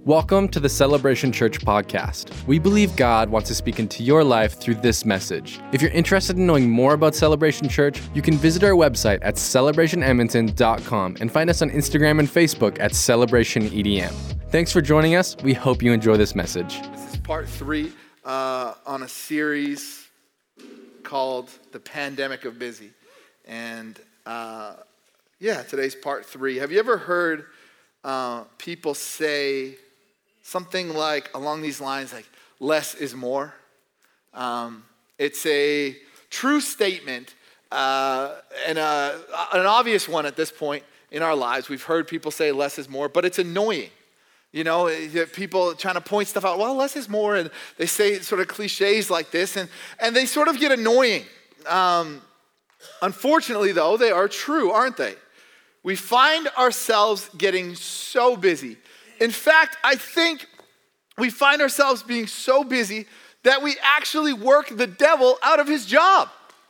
Welcome to the Celebration Church podcast. We believe God wants to speak into your life through this message. If you're interested in knowing more about Celebration Church, you can visit our website at celebrationedmonton.com and find us on Instagram and Facebook at CelebrationEDM. Thanks for joining us. We hope you enjoy this message. This is part 3 on a series called The Pandemic of Busy. And today's part 3. Have you ever heard people say something like along these lines, like less is more? It's a true statement and an obvious one at this point in our lives. We've heard people say less is more, but it's annoying. You know, people trying to point stuff out, well, less is more, and they say sort of cliches like this, and they sort of get annoying. Unfortunately, though, they are true, aren't they? We find ourselves getting so busy. In fact, I think we find ourselves being so busy that we actually work the devil out of his job.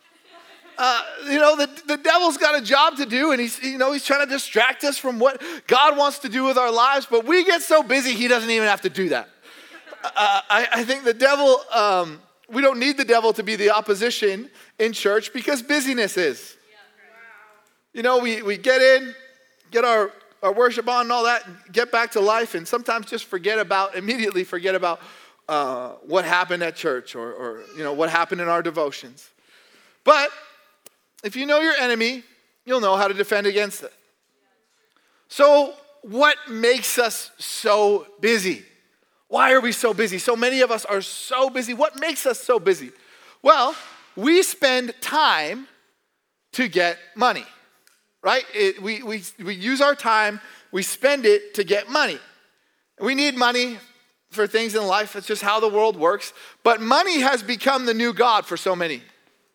The devil's got a job to do, and he's trying to distract us from what God wants to do with our lives, but we get so busy, he doesn't even have to do that. I think the devil, we don't need the devil to be the opposition in church because busyness is. You know, we get in, get our worship on and all that, and get back to life, and sometimes just immediately forget about what happened at church or what happened in our devotions. But if you know your enemy, you'll know how to defend against it. So what makes us so busy? Why are we so busy? So many of us are so busy. What makes us so busy? Well, we spend time to get money. Right? We use our time, we spend it to get money. We need money for things in life. It's just how the world works. But money has become the new God for so many.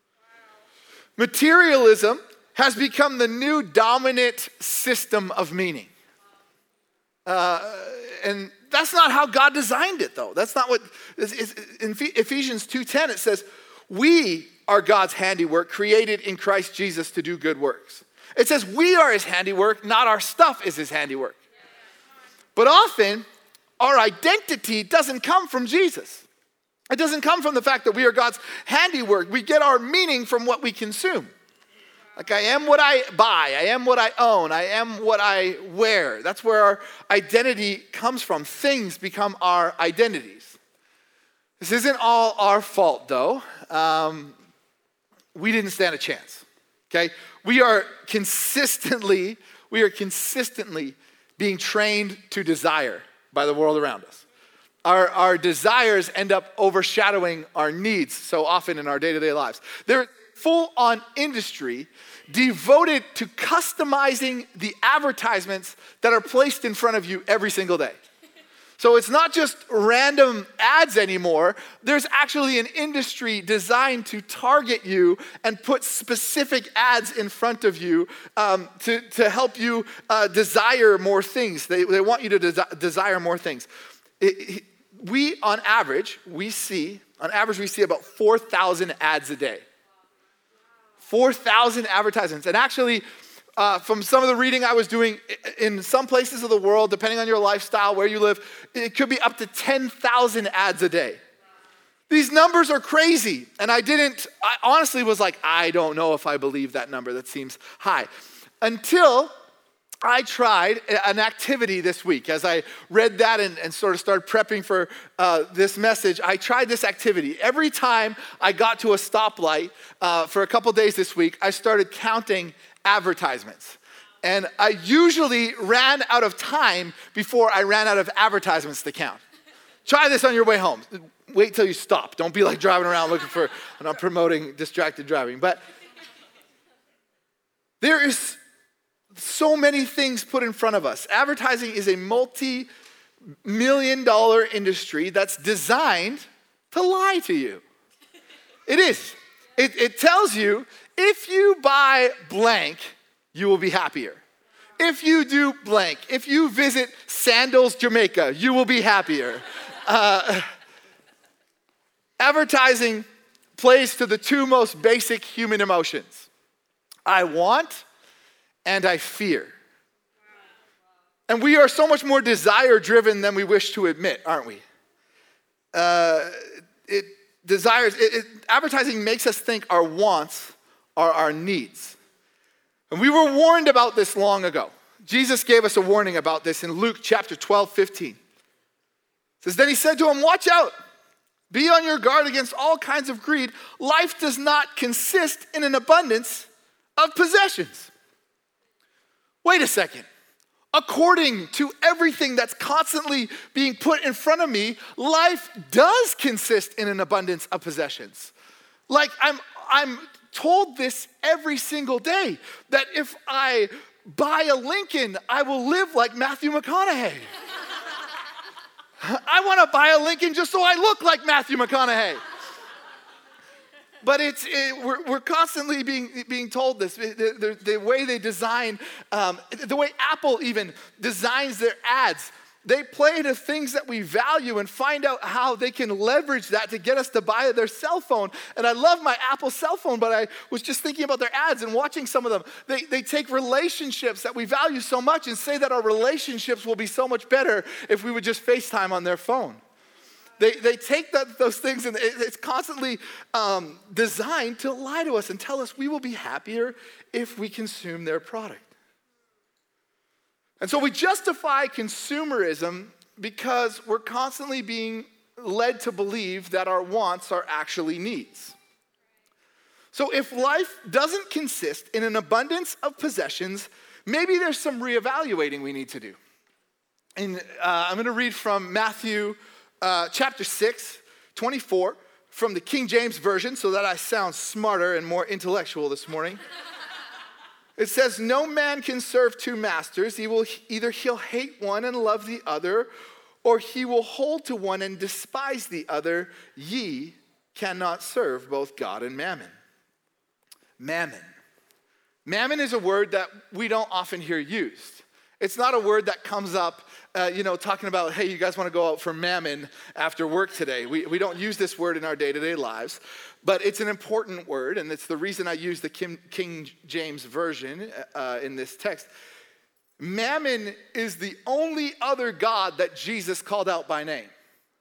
Materialism has become the new dominant system of meaning. And that's not how God designed it, though. That's not what, in Ephesians 2:10, it says, we are God's handiwork, created in Christ Jesus to do good works. It says we are his handiwork, not our stuff is his handiwork. But often, our identity doesn't come from Jesus. It doesn't come from the fact that we are God's handiwork. We get our meaning from what we consume. Like, I am what I buy. I am what I own. I am what I wear. That's where our identity comes from. Things become our identities. This isn't all our fault, though. We didn't stand a chance. Okay? We are consistently being trained to desire by the world around us. Our desires end up overshadowing our needs so often in our day-to-day lives. There's full-on industry devoted to customizing the advertisements that are placed in front of you every single day. So it's not just random ads anymore. There's actually an industry designed to target you and put specific ads in front of you to help you desire more things. They want you to desire more things. On average, we see about 4,000 ads a day. 4,000 advertisements. And actually, from some of the reading I was doing, in some places of the world, depending on your lifestyle, where you live, it could be up to 10,000 ads a day. These numbers are crazy. And I honestly was like, I don't know if I believe that number. That seems high. Until I tried an activity this week. As I read that and sort of started prepping for this message, I tried this activity. Every time I got to a stoplight for a couple days this week, I started counting advertisements. And I usually ran out of time before I ran out of advertisements to count. Try this on your way home. Wait till you stop. Don't be like driving around looking for, I'm not promoting distracted driving, but there is so many things put in front of us. Advertising is a multi-million-dollar industry that's designed to lie to you. It is. It tells you, if you buy blank, you will be happier. If you do blank, if you visit Sandals, Jamaica, you will be happier. Advertising plays to the two most basic human emotions. I want and I fear. And we are so much more desire-driven than we wish to admit, aren't we? Advertising makes us think our wants are our needs. And we were warned about this long ago. Jesus gave us a warning about this in Luke chapter 12:15. It says, then he said to him, watch out. Be on your guard against all kinds of greed. Life does not consist in an abundance of possessions. Wait a second. According to everything that's constantly being put in front of me, life does consist in an abundance of possessions. Like I'm told this every single day, that if I buy a Lincoln, I will live like Matthew McConaughey. I want to buy a Lincoln just so I look like Matthew McConaughey. But we're constantly being told this. The way they design, the way Apple even designs their ads, they play to things that we value and find out how they can leverage that to get us to buy their cell phone. And I love my Apple cell phone, but I was just thinking about their ads and watching some of them. They take relationships that we value so much and say that our relationships will be so much better if we would just FaceTime on their phone. They take those things and it's constantly designed to lie to us and tell us we will be happier if we consume their product. And so we justify consumerism because we're constantly being led to believe that our wants are actually needs. So if life doesn't consist in an abundance of possessions, maybe there's some reevaluating we need to do. And I'm going to read from Matthew chapter 6:24 from the King James Version so that I sound smarter and more intellectual this morning. It says, no man can serve two masters. He'll hate one and love the other, or he will hold to one and despise the other. Ye cannot serve both God and mammon. Mammon. Mammon is a word that we don't often hear used. It's not a word that comes up, talking about, hey, you guys want to go out for mammon after work today. We don't use this word in our day-to-day lives, but it's an important word, and it's the reason I use the King James Version in this text. Mammon is the only other god that Jesus called out by name.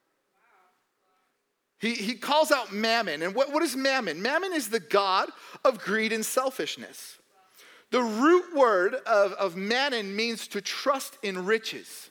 He calls out Mammon, and what is Mammon? Mammon is the god of greed and selfishness. The root word of mammon means to trust in riches.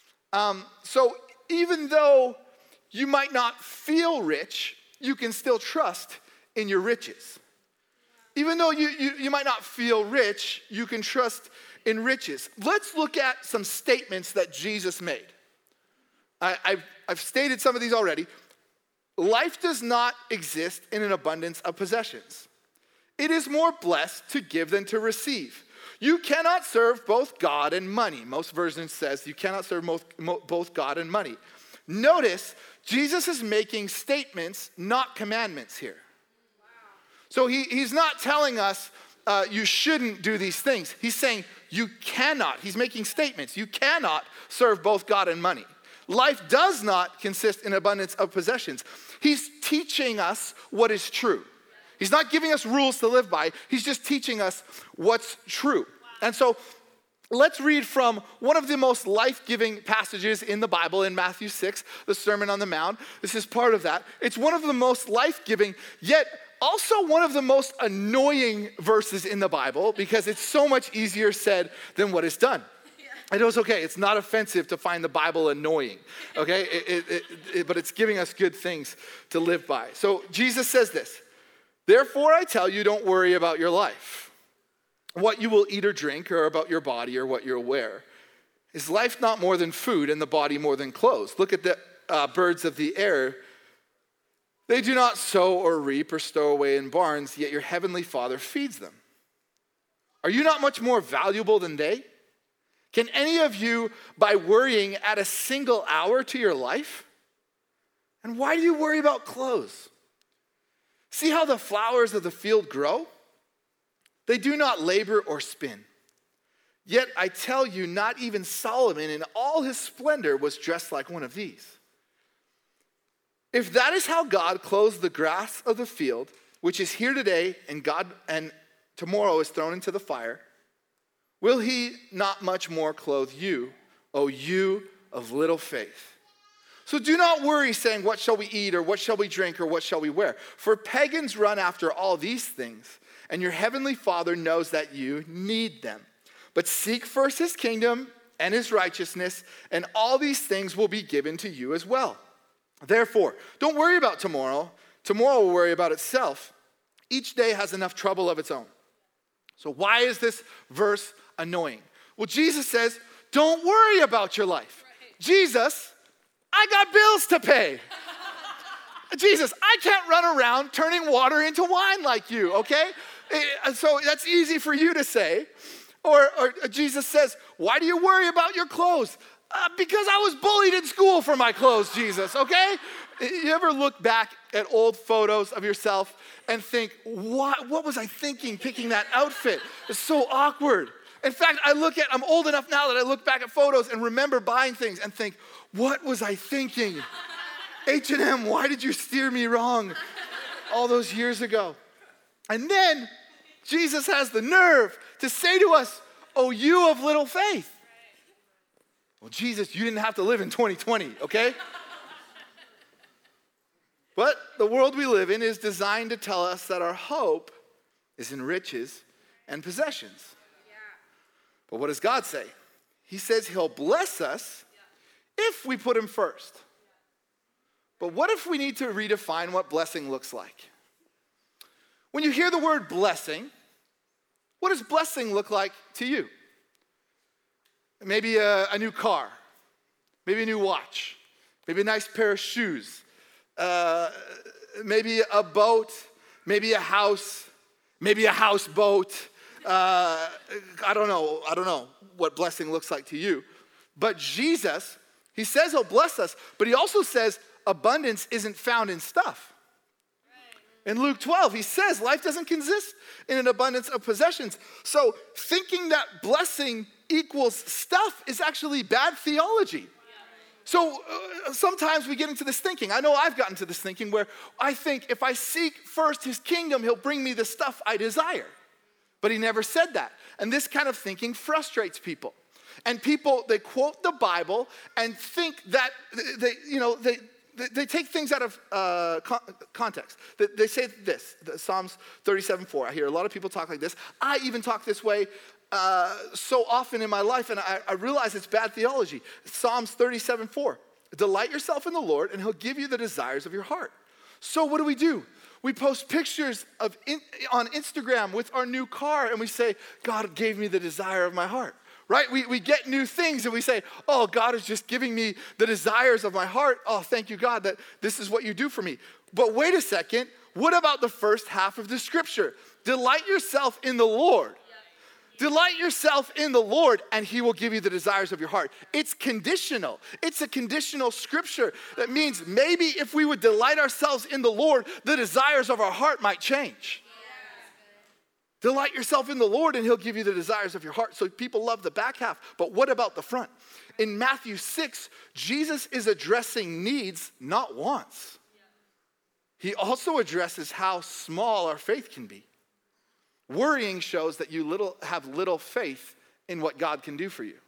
So even though you might not feel rich, you can still trust in your riches. Even though you might not feel rich, you can trust in riches. Let's look at some statements that Jesus made. I've stated some of these already. Life does not exist in an abundance of possessions. It is more blessed to give than to receive. You cannot serve both God and money. Most versions says you cannot serve both God and money. Notice, Jesus is making statements, not commandments here. So he's not telling us you shouldn't do these things. He's saying you cannot. He's making statements. You cannot serve both God and money. Life does not consist in abundance of possessions. He's teaching us what is true. He's not giving us rules to live by. He's just teaching us what's true. And so let's read from one of the most life-giving passages in the Bible in Matthew 6, the Sermon on the Mount. This is part of that. It's one of the most life-giving, yet also one of the most annoying verses in the Bible because it's so much easier said than what is done. And it was okay. It's not offensive to find the Bible annoying, okay? But it's giving us good things to live by. So Jesus says this. Therefore, I tell you, don't worry about your life, what you will eat or drink, or about your body or what you'll wear. Is life not more than food and the body more than clothes? Look at the birds of the air. They do not sow or reap or stow away in barns, yet your heavenly Father feeds them. Are you not much more valuable than they? Can any of you, by worrying, add a single hour to your life? And why do you worry about clothes? See how the flowers of the field grow? They do not labor or spin. Yet I tell you, not even Solomon in all his splendor was dressed like one of these. If that is how God clothes the grass of the field, which is here today and tomorrow is thrown into the fire, will he not much more clothe you, O you of little faith? So do not worry, saying, what shall we eat, or what shall we drink, or what shall we wear? For pagans run after all these things, and your heavenly Father knows that you need them. But seek first his kingdom and his righteousness, and all these things will be given to you as well. Therefore, don't worry about tomorrow. Tomorrow will worry about itself. Each day has enough trouble of its own. So why is this verse annoying? Well, Jesus says, don't worry about your life. Right. Jesus, I got bills to pay. Jesus, I can't run around turning water into wine like you, okay? So that's easy for you to say. Or Jesus says, why do you worry about your clothes? Because I was bullied in school for my clothes, Jesus, okay? You ever look back at old photos of yourself and think, what was I thinking picking that outfit? It's so awkward. In fact, I'm old enough now that I look back at photos and remember buying things and think, what was I thinking? H&M, why did you steer me wrong all those years ago? And then Jesus has the nerve to say to us, oh, you of little faith. Well, Jesus, you didn't have to live in 2020, okay? But the world we live in is designed to tell us that our hope is in riches and possessions. But what does God say? He says he'll bless us if we put him first. But what if we need to redefine what blessing looks like? When you hear the word blessing, what does blessing look like to you? Maybe a new car, maybe a new watch, maybe a nice pair of shoes, maybe a boat, maybe a house, maybe a houseboat. I don't know what blessing looks like to you. But Jesus, he says he'll bless us, but he also says abundance isn't found in stuff. In Luke 12, he says life doesn't consist in an abundance of possessions. So thinking that blessing equals stuff is actually bad theology. So sometimes we get into this thinking. I know I've gotten to this thinking where I think if I seek first his kingdom, he'll bring me the stuff I desire. But he never said that. And this kind of thinking frustrates people. And people, they quote the Bible and think that they take things out of context. They say this, Psalms 37:4. I hear a lot of people talk like this. I even talk this way so often in my life, and I realize it's bad theology. Psalms 37:4. Delight yourself in the Lord, and he'll give you the desires of your heart. So what do? We post pictures on Instagram with our new car, and we say, God gave me the desire of my heart. Right? We get new things and we say, oh, God is just giving me the desires of my heart. Oh, thank you, God, that this is what you do for me. But wait a second. What about the first half of the scripture? Delight yourself in the Lord. Delight yourself in the Lord, and he will give you the desires of your heart. It's conditional. It's a conditional scripture. That means maybe if we would delight ourselves in the Lord, the desires of our heart might change. Delight yourself in the Lord, and he'll give you the desires of your heart. So people love the back half, but what about the front? In Matthew 6, Jesus is addressing needs, not wants. He also addresses how small our faith can be. Worrying shows that you have little faith in what God can do for you.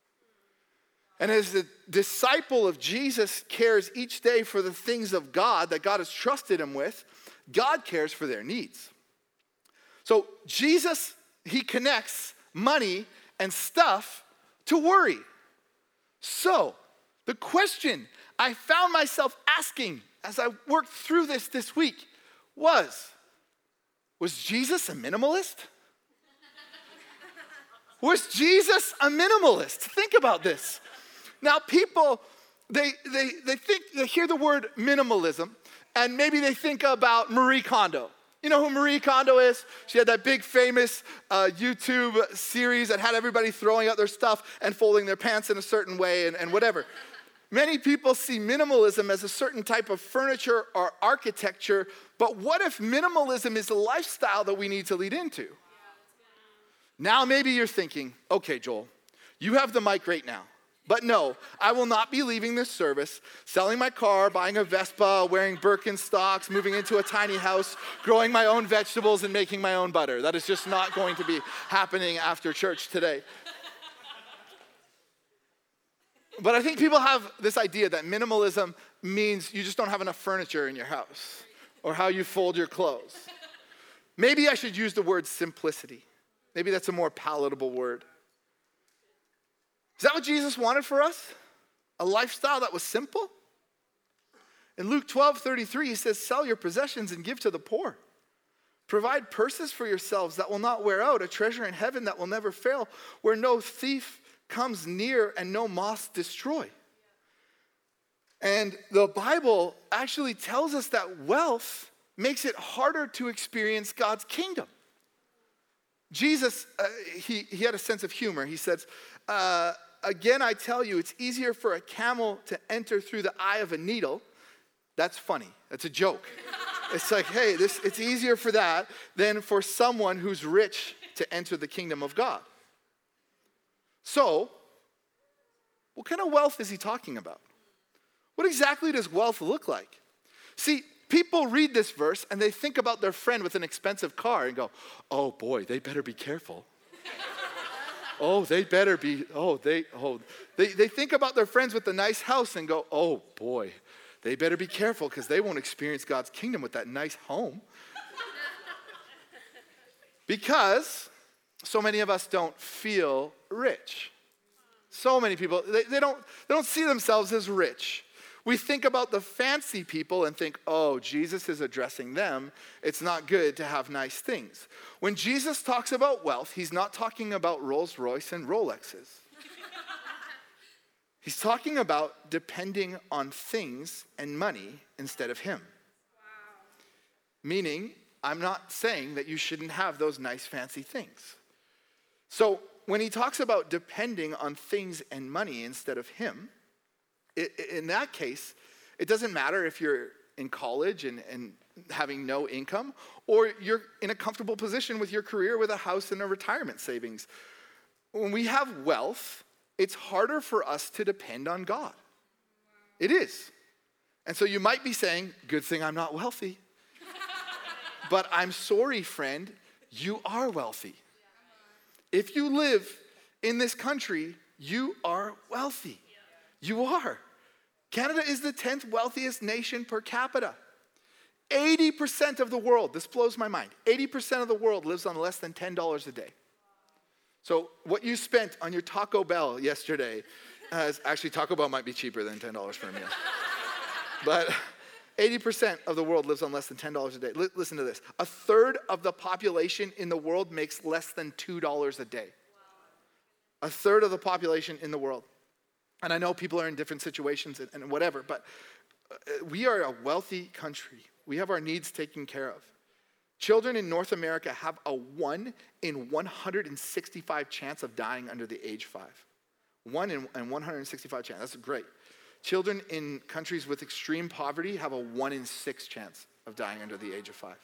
And as the disciple of Jesus cares each day for the things of God that God has trusted him with, God cares for their needs. So Jesus, he connects money and stuff to worry. So the question I found myself asking as I worked through this week was Jesus a minimalist? Was Jesus a minimalist? Think about this. Now people, they hear the word minimalism, and maybe they think about Marie Kondo. You know who Marie Kondo is? She had that big famous YouTube series that had everybody throwing out their stuff and folding their pants in a certain way and whatever. Many people see minimalism as a certain type of furniture or architecture, but what if minimalism is a lifestyle that we need to lead into? Now maybe you're thinking, okay, Joel, you have the mic right now, But no, I will not be leaving this service, selling my car, buying a Vespa, wearing Birkenstocks, moving into a tiny house, growing my own vegetables, and making my own butter. That is just not going to be happening after church today. But I think people have this idea that minimalism means you just don't have enough furniture in your house or how you fold your clothes. Maybe I should use the word simplicity. Maybe that's a more palatable word. Is that what Jesus wanted for us? A lifestyle that was simple? In Luke 12:33, he says, sell your possessions and give to the poor. Provide purses for yourselves that will not wear out, a treasure in heaven that will never fail, where no thief comes near and no moth destroy. And the Bible actually tells us that wealth makes it harder to experience God's kingdom. Jesus, he had a sense of humor. He says, again, I tell you, it's easier for a camel to enter through the eye of a needle. That's funny. That's a joke. It's like, hey, it's easier for that than for someone who's rich to enter the kingdom of God. So, what kind of wealth is he talking about? What exactly does wealth look like? See, people read this verse and they think about their friend with an expensive car and go, oh boy, they better be careful. They think about their friends with a nice house and go, oh boy, they better be careful because they won't experience God's kingdom with that nice home. Because so many of us don't feel rich. So many people, they don't see themselves as rich. We think about the fancy people and think, oh, Jesus is addressing them. It's not good to have nice things. When Jesus talks about wealth, he's not talking about Rolls Royce and Rolexes. He's talking about depending on things and money instead of him. Wow. Meaning, I'm not saying that you shouldn't have those nice fancy things. So when he talks about depending on things and money instead of him, in that case, it doesn't matter if you're in college and having no income, or you're in a comfortable position with your career with a house and a retirement savings. When we have wealth, it's harder for us to depend on God. It is. And so you might be saying, good thing I'm not wealthy. But I'm sorry, friend, you are wealthy. If you live in this country, you are wealthy. You are. Canada is the 10th wealthiest nation per capita. 80% of the world, this blows my mind, 80% of the world lives on less than $10 a day. So what you spent on your Taco Bell yesterday, actually Taco Bell might be cheaper than $10 for a meal. But 80% of the world lives on less than $10 a day. Listen to this. A third of the population in the world makes less than $2 a day. A third of the population in the world. And I know people are in different situations and whatever, but we are a wealthy country. We have our needs taken care of. Children in North America have a 1 in 165 chance of dying under the age 5. 1 in 165 chance. That's great. Children in countries with extreme poverty have a 1 in 6 chance of dying under the age of 5.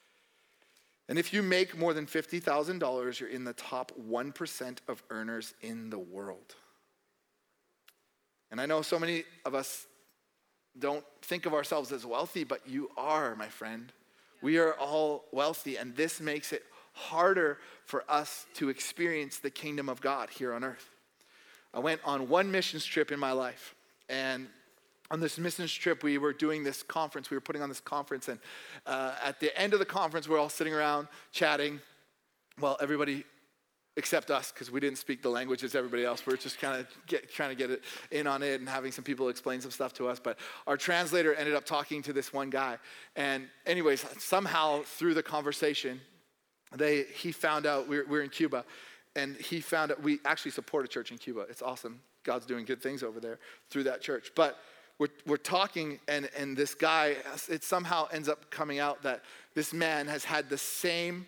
And if you make more than $50,000, you're in the top 1% of earners in the world. And I know so many of us don't think of ourselves as wealthy, but you are, my friend. We are all wealthy, and this makes it harder for us to experience the kingdom of God here on earth. I went on one missions trip in my life, and on this missions trip, we were doing this conference. We were putting on this conference, and at the end of the conference, we're all sitting around chatting. Well, everybody except us, because we didn't speak the language as everybody else. We're just kind of trying to get it in on it and having some people explain some stuff to us. But our translator ended up talking to this one guy. And anyways, somehow through the conversation, he found out, we're in Cuba, and he found out we actually support a church in Cuba. It's awesome. God's doing good things over there through that church. But we're talking, and this guy, it somehow ends up coming out that this man has had the same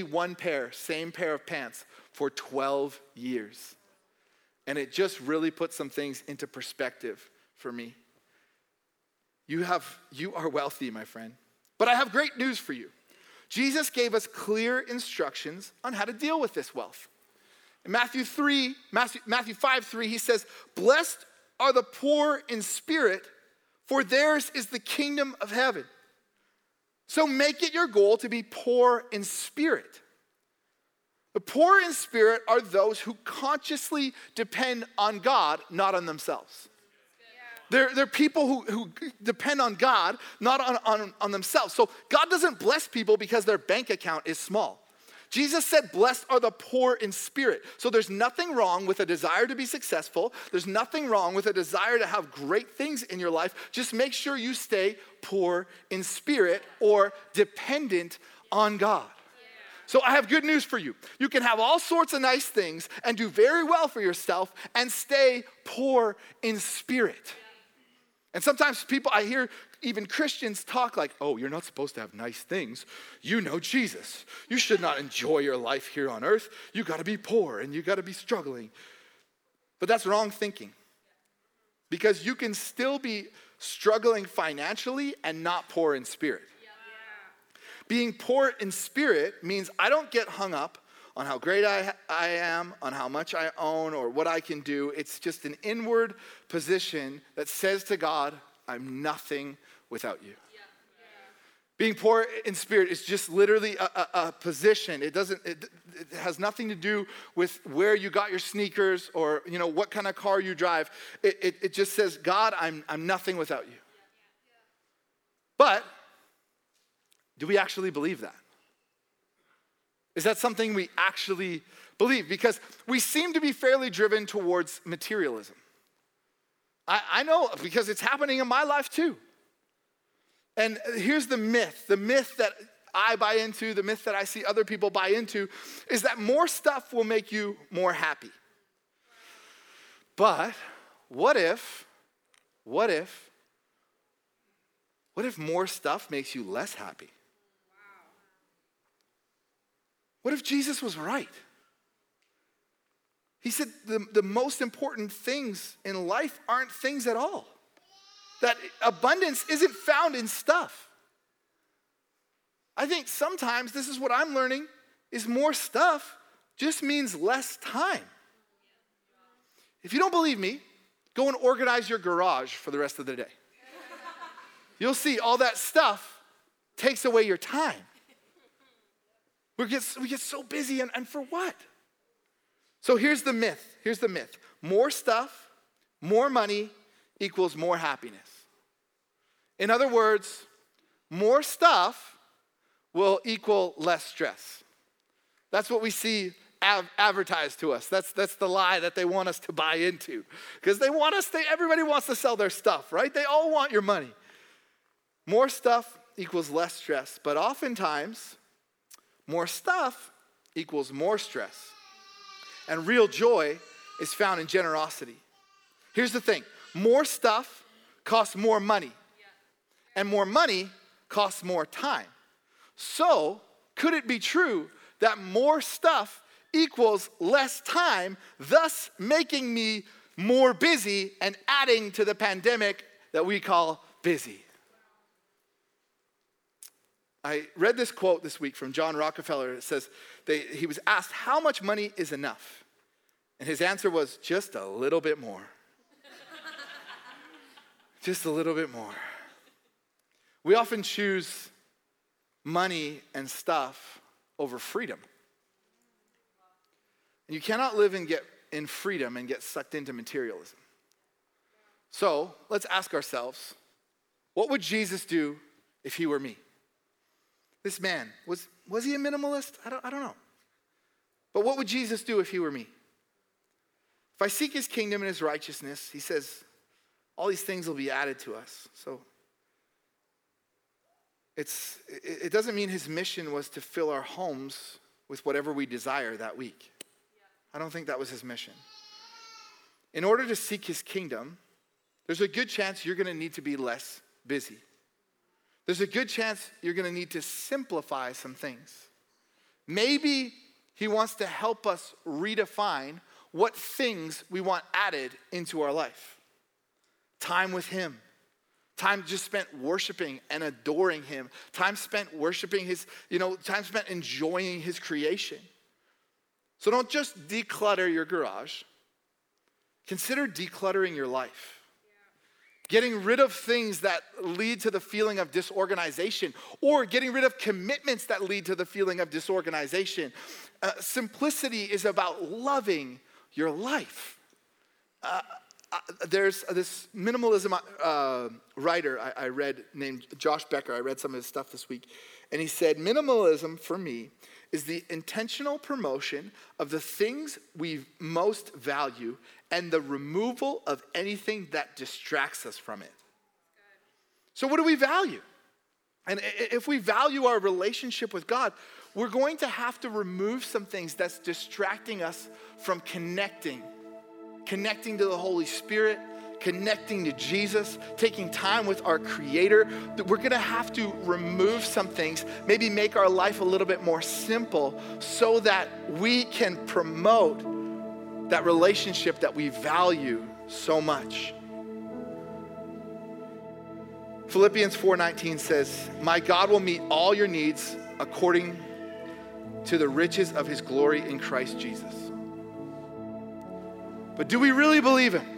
pair of pants for 12 years. And it just really put some things into perspective for me. You are wealthy, my friend. But I have great news for you. Jesus gave us clear instructions on how to deal with this wealth. In Matthew 5:3, he says, "Blessed are the poor in spirit, for theirs is the kingdom of heaven." So make it your goal to be poor in spirit. The poor in spirit are those who consciously depend on God, not on themselves. They're people who depend on God, not on themselves. So God doesn't bless people because their bank account is small. Jesus said, "Blessed are the poor in spirit." So there's nothing wrong with a desire to be successful. There's nothing wrong with a desire to have great things in your life. Just make sure you stay poor in spirit or dependent on God. So I have good news for you. You can have all sorts of nice things and do very well for yourself and stay poor in spirit. And sometimes I hear even Christians talk like, "Oh, you're not supposed to have nice things. You know Jesus. You should not enjoy your life here on earth. You got to be poor and you got to be struggling." But that's wrong thinking. Because you can still be struggling financially and not poor in spirit. Being poor in spirit means I don't get hung up on how great I am, on how much I own, or what I can do. It's just an inward position that says to God, "I'm nothing without you." Being poor in spirit is just literally a position. It has nothing to do with where you got your sneakers or what kind of car you drive. It just says, "God, I'm nothing without you." But do we actually believe that? Is that something we actually believe? Because we seem to be fairly driven towards materialism. I know because it's happening in my life too. And here's the myth that I buy into, the myth that I see other people buy into, is that more stuff will make you more happy. But what if more stuff makes you less happy? What if Jesus was right? He said the most important things in life aren't things at all. That abundance isn't found in stuff. I think sometimes this is what I'm learning, is more stuff just means less time. If you don't believe me, go and organize your garage for the rest of the day. You'll see all that stuff takes away your time. We get so busy, and for what? So here's the myth. More stuff, more money equals more happiness. In other words, more stuff will equal less stress. That's what we see advertised to us. That's the lie that they want us to buy into. Because everybody wants to sell their stuff, right? They all want your money. More stuff equals less stress, but oftentimes, more stuff equals more stress. And real joy is found in generosity. Here's the thing. More stuff costs more money. And more money costs more time. So, could it be true that more stuff equals less time, thus making me more busy and adding to the pandemic that we call busy? I read this quote this week from John Rockefeller. It says, he was asked, how much money is enough? And his answer was, just a little bit more. Just a little bit more. We often choose money and stuff over freedom. And you cannot live and get in freedom and get sucked into materialism. So let's ask ourselves, what would Jesus do if he were me? This man, was he a minimalist? I don't know. But what would Jesus do if he were me? If I seek his kingdom and his righteousness, he says, all these things will be added to us. So it doesn't mean his mission was to fill our homes with whatever we desire that week. I don't think that was his mission. In order to seek his kingdom, there's a good chance you're going to need to be less busy. There's a good chance you're going to need to simplify some things. Maybe he wants to help us redefine what things we want added into our life. Time with him. Time just spent worshiping and adoring him. Time spent worshiping time spent enjoying his creation. So don't just declutter your garage. Consider decluttering your life. Getting rid of things that lead to the feeling of disorganization, or getting rid of commitments that lead to the feeling of disorganization. Simplicity is about loving your life. There's this minimalism writer I read named Josh Becker. I read some of his stuff this week. And he said, minimalism for me is the intentional promotion of the things we most value and the removal of anything that distracts us from it. So what do we value? And if we value our relationship with God, we're going to have to remove some things that's distracting us from connecting to the Holy Spirit, connecting to Jesus, taking time with our Creator. We're gonna have to remove some things, maybe make our life a little bit more simple so that we can promote that relationship that we value so much. Philippians 4:19 says, my God will meet all your needs according to the riches of his glory in Christ Jesus. But do we really believe him?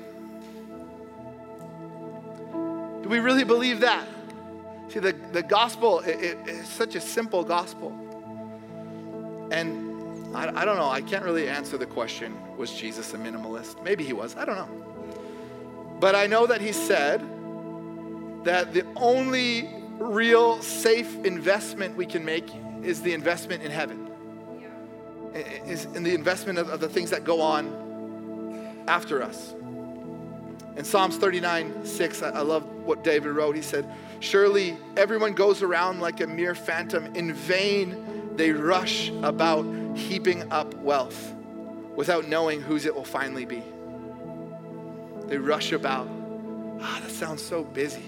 Do we really believe that? See, the gospel, it's such a simple gospel. And I don't know, I can't really answer the question, was Jesus a minimalist? Maybe he was, I don't know. But I know that he said that the only real safe investment we can make is the investment in heaven. Is in the investment of the things that go on after us. In Psalms 39:6, I love what David wrote. He said, surely everyone goes around like a mere phantom. In vain they rush about heaping up wealth without knowing whose it will finally be. They rush about. That sounds so busy.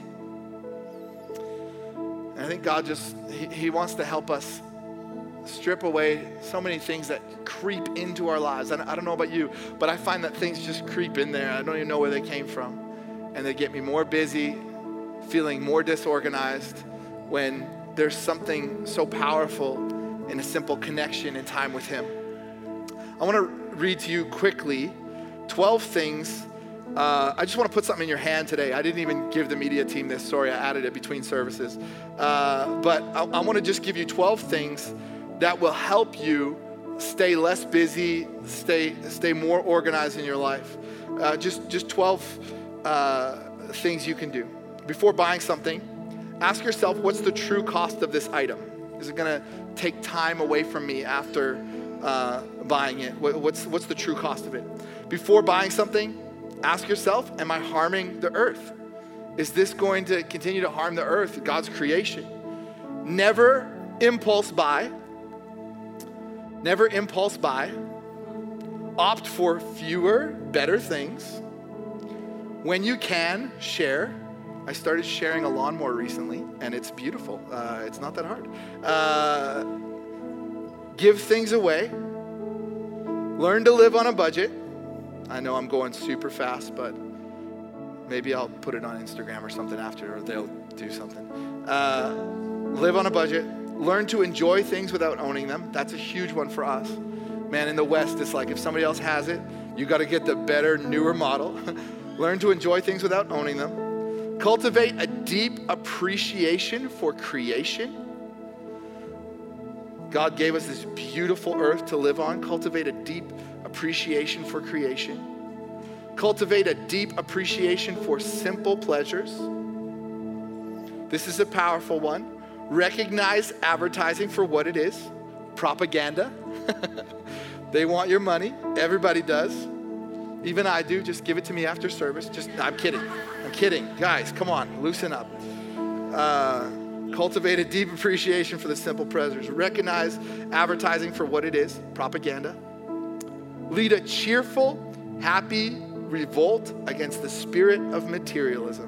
And I think God he wants to help us strip away so many things that creep into our lives. I don't know about you, but I find that things just creep in there. I don't even know where they came from. And they get me more busy, feeling more disorganized when there's something so powerful in a simple connection and time with him. I want to read to you quickly 12 things. I just want to put something in your hand today. I didn't even give the media team this. Sorry, I added it between services. But I want to just give you 12 things that will help you stay less busy, stay more organized in your life. Just 12 things you can do. Before buying something, ask yourself, what's the true cost of this item? Is it gonna take time away from me after buying it? What's the true cost of it? Before buying something, ask yourself, am I harming the earth? Is this going to continue to harm the earth, God's creation? Never impulse buy. Never impulse buy. Opt for fewer, better things. When you can, share. I started sharing a lawnmower recently, and it's beautiful. It's not that hard. Give things away. Learn to live on a budget. I know I'm going super fast, but maybe I'll put it on Instagram or something after, or they'll do something. Live on a budget. Learn to enjoy things without owning them. That's a huge one for us. Man, in the West, it's like if somebody else has it, you got to get the better, newer model. Learn to enjoy things without owning them. Cultivate a deep appreciation for creation. God gave us this beautiful earth to live on. Cultivate a deep appreciation for creation. Cultivate a deep appreciation for simple pleasures. This is a powerful one. Recognize advertising for what it is. Propaganda. They want your money. Everybody does. Even I do. Just give it to me after service. I'm kidding. Guys, come on. Loosen up. Cultivate a deep appreciation for the simple pleasures. Recognize advertising for what it is. Propaganda. Lead a cheerful, happy revolt against the spirit of materialism.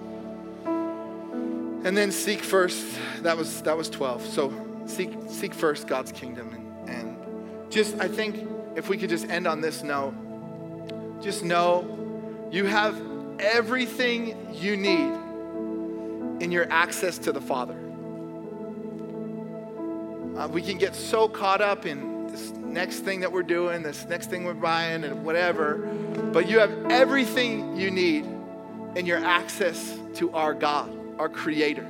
And then seek first. That was 12. So seek first God's kingdom. And just, I think if we could just end on this note, just know you have everything you need in your access to the Father. We can get so caught up in this next thing that we're doing, this next thing we're buying and whatever, but you have everything you need in your access to our God, our Creator.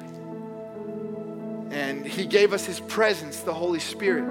And He gave us His presence, the Holy Spirit.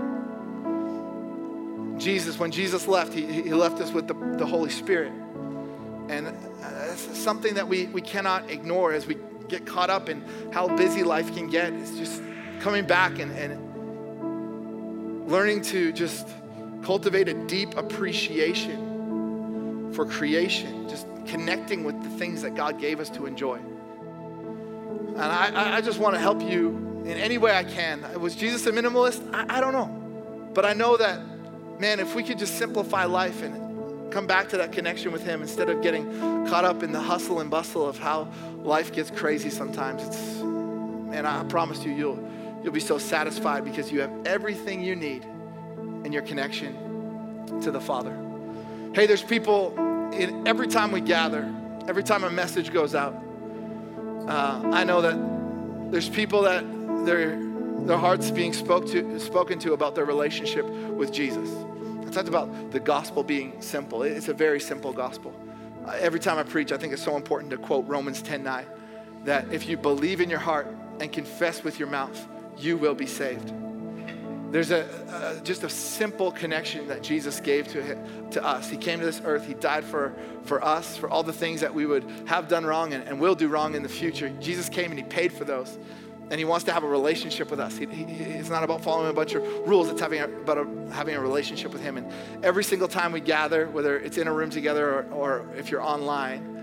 When Jesus left, He left us with the Holy Spirit. And it's something that we cannot ignore as we get caught up in how busy life can get. It's just coming back and learning to just cultivate a deep appreciation for creation, just connecting with the things that God gave us to enjoy. And I just want to help you in any way I can. Was Jesus a minimalist? I don't know. But I know that, man, if we could just simplify life and come back to that connection with Him instead of getting caught up in the hustle and bustle of how life gets crazy sometimes, man, I promise you, you'll be so satisfied because you have everything you need in your connection to the Father. Hey, there's people, every time we gather, every time a message goes out, I know that there's people that their hearts being spoken to about their relationship with Jesus. I talked about the gospel being simple. It's a very simple gospel. Every time I preach, I think it's so important to quote Romans 10:9, that if you believe in your heart and confess with your mouth, you will be saved. There's just a simple connection that Jesus gave to us. He came to this earth. He died for us, for all the things that we would have done wrong and will do wrong in the future. Jesus came and He paid for those. And He wants to have a relationship with us. It's not about following a bunch of rules. It's about having a relationship with Him. And every single time we gather, whether it's in a room together or if you're online,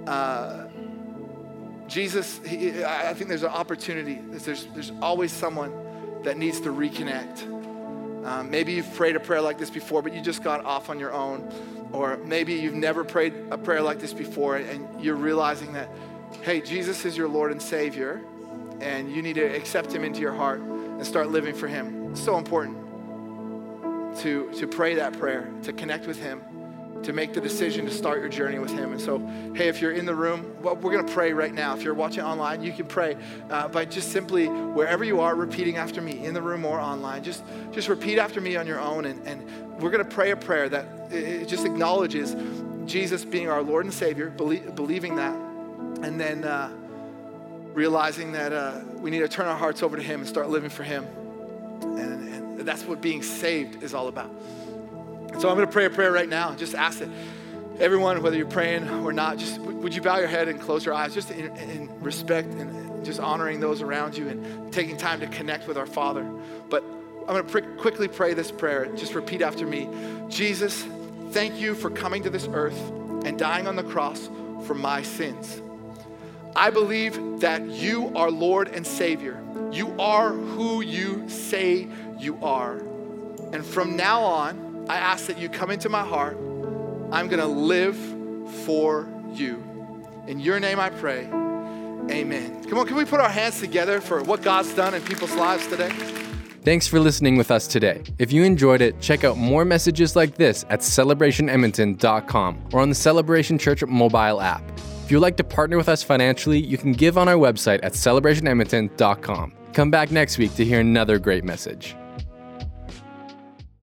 Jesus, I think there's an opportunity. There's always someone that needs to reconnect. Maybe you've prayed a prayer like this before, but you just got off on your own. Or maybe you've never prayed a prayer like this before and you're realizing that, hey, Jesus is your Lord and Savior, and you need to accept Him into your heart and start living for Him. It's so important to pray that prayer, to connect with Him, to make the decision to start your journey with Him. And so, hey, if you're in the room, well, we're going to pray right now. If you're watching online, you can pray by just simply, wherever you are, repeating after me, in the room or online. Just repeat after me on your own, and we're going to pray a prayer that it just acknowledges Jesus being our Lord and Savior, believing that, and then realizing that we need to turn our hearts over to Him and start living for Him. And that's what being saved is all about. And so I'm going to pray a prayer right now. Just ask it. Everyone, whether you're praying or not, just would you bow your head and close your eyes, just in respect and just honoring those around you and taking time to connect with our Father. But I'm going to quickly pray this prayer. Just repeat after me. Jesus, thank you for coming to this earth and dying on the cross for my sins. I believe that you are Lord and Savior. You are who you say you are. And from now on, I ask that you come into my heart. I'm going to live for you. In your name I pray, amen. Come on, can we put our hands together for what God's done in people's lives today? Thanks for listening with us today. If you enjoyed it, check out more messages like this at celebrationedmonton.com or on the Celebration Church mobile app. If you'd like to partner with us financially, you can give on our website at celebrationedmonton.com. Come back next week to hear another great message.